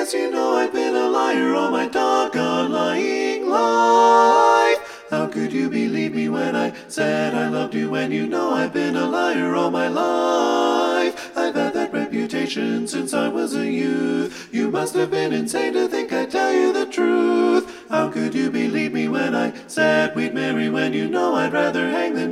Yes, you know I've been a liar all my doggone lying life. How could you believe me when I said I loved you when you know I've been a liar all my life? I've had that reputation since I was a youth. You must have been insane to think I'd tell you the truth. How could you believe me when I said we'd marry when you know I'd rather hang than